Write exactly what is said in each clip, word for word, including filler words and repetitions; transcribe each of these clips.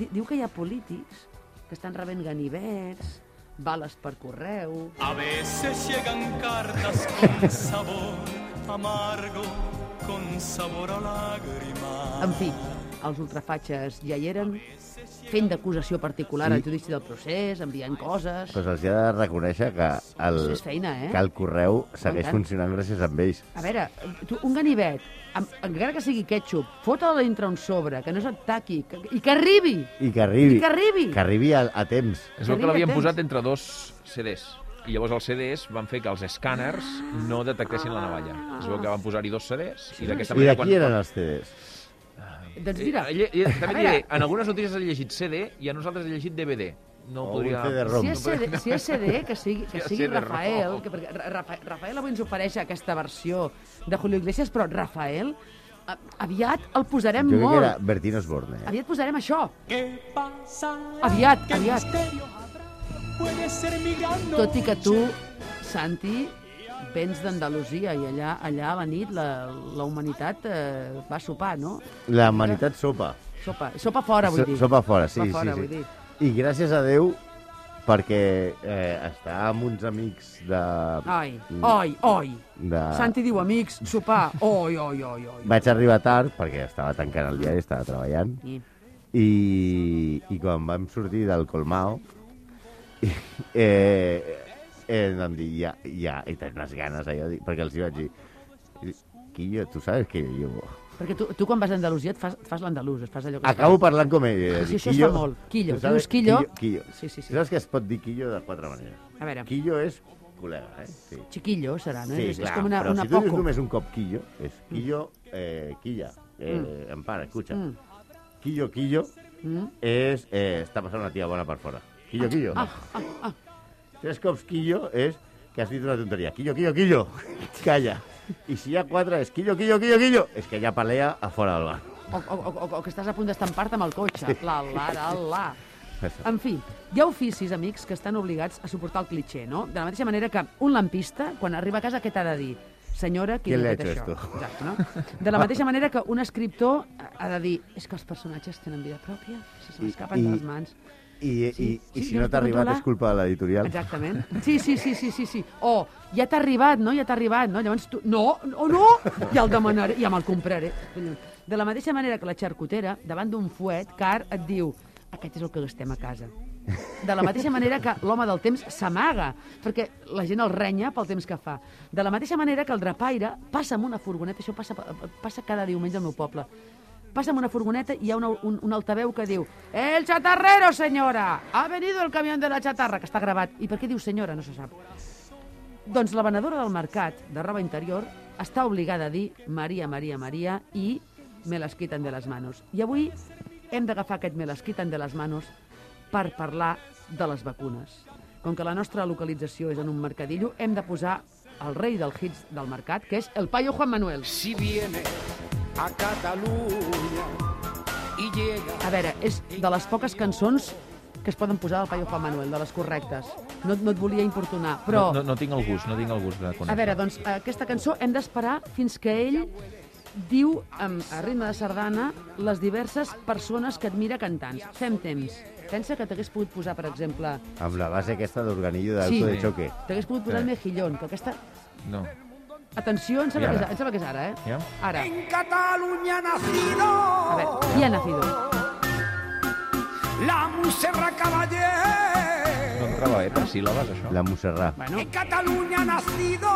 diu que hi ha polítics que estan rebent ganivets, bales per correu... A veces llegan cartas con sabor amargo, con sabor a lágrima. En fi, els ultrafatxes ja hi eren, fent d'acusació particular al judici del procés, enviant coses... Però se'ls ha de reconèixer que el, és feina, eh? que el correu segueix funcionant gràcies a ells. A veure, tu, un ganivet, amb, encara que sigui ketchup, fota-la dintre un sobre, que no se't taqui, que, i que arribi! I que arribi. I que arribi! Que arribi a, a temps. És el que l'havien posat entre dos C Ds. I llavors els C Ds van fer que els escàners no detectessin la navalla. Es veu que van posar-hi dos C Ds i d'aquesta manera... I de qui quan... eren els C Ds? Doncs mira... Eh, eh, també diré, en algunes notícies he llegit C D i a nosaltres he llegit D V D. No o podria... un C D-ROM. Si és C D, si és C D que sigui, que Si sigui és C D-ROM. Rafael, que, perquè Rafael, Rafael avui ens ofereix aquesta versió de Julio Iglesias, però Rafael, a, aviat el posarem jo molt. Jo crec que era Bertín Osborne. Eh? Aviat posarem això. Aviat, aviat. Tot i que tu, Santi, vens d'Andalusia i allà, allà a la nit la, la humanitat eh, va sopar, no? La humanitat sopa. Sopa, sopa fora, vull dir. Sopa fora, sí, sopa fora, sí, vull sí. dir. I gràcies a Déu, perquè eh, està amb uns amics de... Ai, oi, oi. De... Santi diu amics, sopar, oi, oi, oi, oi. Vaig arribar tard, perquè estava tancant el diari, estava treballant, I, i, i quan vam sortir del Colmao, eh, eh, vam dir, ja, ja, i tens unes ganes, allò, perquè els hi vaig dir, Quillo, tu sabes que jo... perquè tu, tu quan vas a Andalusia et fas, et fas l'andalús, et fas allò que... Acabo parlant com ell. Eh, sí, això es fa molt. Quillo, tu dius Quillo... Quillo. Sí, sí, sí. Saps que es pot dir Quillo de quatre maneres? A veure. Quillo és col·lega, eh? Sí. Chiquillo serà, no? Sí, és, clar, és com una, però una si tu poco. dius només un cop Quillo, és Quillo, eh, Quilla, eh, mm. Empara, escucha. Mm. Quillo, Quillo, mm. és... Eh, està passant una tia bona per fora. Quillo, Quillo. Ah, ah, ah. Tres cops Quillo és que has dit una tonteria. Quillo, Quillo, Quillo. Calla. I si hi ha quatre és Quillo, Quillo, Quillo, Quillo, és que hi ha pelea a fora del bar. O, o, o, o que estàs a punt d'estampar-te amb el cotxe. Sí. La, la, la, la. En fi, hi ha oficis, amics, que estan obligats a suportar el clitxer, no? De la mateixa manera que un lampista, quan arriba a casa, què t'ha de dir? Senyora, qui li ha ha fet hecho això? Exacte, no? De la mateixa manera que un escriptor ha de dir és que els personatges tenen vida pròpia, si se m'escapen de les mans. I, sí, i, sí, i si no t'ha arribat és culpa de l'editorial. Exactament. Sí, sí, sí, sí, sí, sí. O, ja t'ha arribat, no? Ja t'ha arribat, no? Llavors tu, no, o no, ja el demanaré, ja me'l compraré. De la mateixa manera que la xarcutera, davant d'un fuet, car et diu, aquest és el que gastem a casa. De la mateixa manera que l'home del temps s'amaga, perquè la gent el renya pel temps que fa. De la mateixa manera que el drapaire passa amb una furgoneta, això passa, passa cada diumenge al meu poble, passa amb una furgoneta i hi ha una, un, un altaveu que diu «El chatarrero, senyora! Ha venido el camión de la chatarra!» que està gravat. I per què diu senyora? No se sap. Doncs la venedora del mercat de roba interior està obligada a dir «Maria, Maria, Maria» i «Me las quitan de las manos». I avui hem d'agafar aquest «Me las quitan de las manos» per parlar de les vacunes. Com que la nostra localització és en un mercadillo, hem de posar el rei del hits del mercat, que és el paio Juan Manuel. Si viene a Catalunya i llega... A veure, és de les poques cançons que es poden posar del paio Juan Manuel, de les correctes. No, no et volia importunar, però... No, no, no tinc el gust, no tinc el gust de conèixer. A veure, doncs, aquesta cançó hem d'esperar fins que ell diu, amb, a ritme de sardana, les diverses persones que admira cantants. Fem temps. Pensa que t'hagués pogut posar, per exemple... Amb la base aquesta d'organillo d'auto sí, de choque. T'hagués pogut posar sí. el Mejillón, però aquesta... No. Atenció, em sembla, que és, em sembla que és ara, eh? Ja? Ara. En Catalunya nacido. A veure, qui ha nacido? La Montserrat Caballé. No acaba, eh, per síl·labes, això. La Montserrat. Bueno. En Catalunya nacido.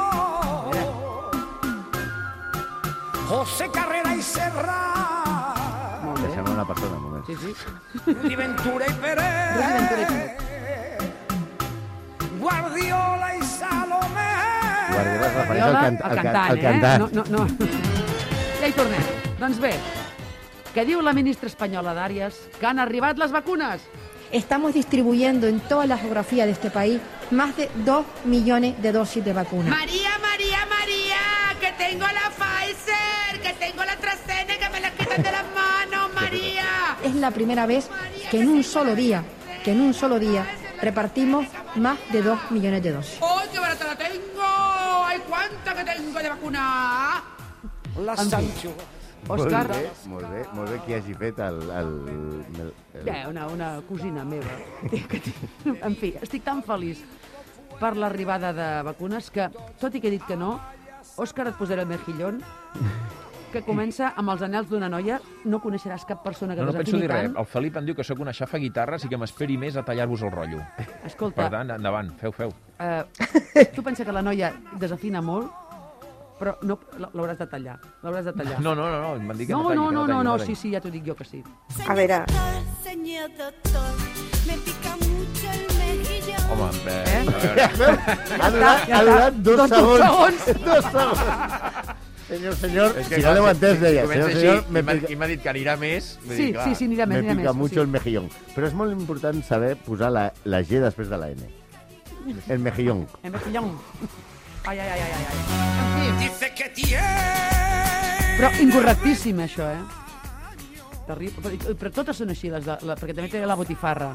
José Carrera i Serra. Molt bé. Deixem una persona, un moment. Sí, sí. Rudy Ventura i Pérez. Rudy Ventura i Pérez. Guardiola i Salomé. Guardiola es refereix al, can el al, cantant, al cantant. Eh? No, no, no. Ja hi tornem. Doncs bé, què diu la ministra espanyola d'Àrees? Que han arribat les vacunes. Estamos distribuyendo en toda la geografía de este país más de dos millones de dosis de vacunas. María, María, María, que tengo la Pfizer, que tengo la AstraZeneca, que me la quitan de las manos, María. Es la primera vez que en un solo día, que en un solo día repartimos más de dos millones de dosis. ¡Oh, qué barata la tengo! ¡Ay, cuánta que tengo de vacuna! La Sancho Òscar... Molt bé, molt bé, molt bé que hagi fet el... el, el, el... Bé, una, una cosina meva. En fi, estic tan feliç per l'arribada de vacunes que, tot i que he dit que no, Òscar, et posaré el mejillón, que comença amb els anels d'una noia. No coneixeràs cap persona que No, no penso desafini dir res. tant. El Felip em diu que sóc una xafa guitarres i que m'esperi més a tallar-vos el rotllo. Escolta, Per tant, endavant, feu, feu. eh, tu pensa que la noia desafina molt, però no, l'hauràs de tallar. L'hauràs de tallar. No, no, no, no m'han dit que no, no, talli, no, que no, talli, no, no, talli. sí, sí, ja t'ho dic jo que sí. A veure, Señor doctor, me pica mucho el mejillón. Home, eh, Eh? a veure... Ha durat, Ja ha està. durat dos, Dos segons. segons. Dos segons. Senyor, senyor, És si no l'heu entès, deia. Comença Senyor, així, senyor, i me m'ha- pica, i m'ha dit que anirà més. vull Sí, dir, clar. sí, sí, anirà més, me anirà pica més. mucho sí. el mejillón. Però és molt important saber posar la, la G després de la N. El mejillón. El mejillón. Ai, ai, ai, ai, ai. En fi, Dice que tiene. però incorrectíssim, això, eh? Terrible. Però, però totes són així, les de, la, perquè també té la botifarra.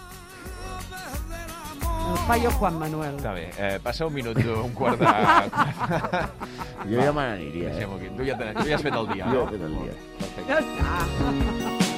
El paio Juan Manuel. Està bé, eh, passa un minut, un quart de... Jo ja me n'aniria, eh? Deixem-ho aquí. Tu ja, te- tu ja has fet el dia, Jo no? he fet el dia. Perfecte. Ja està.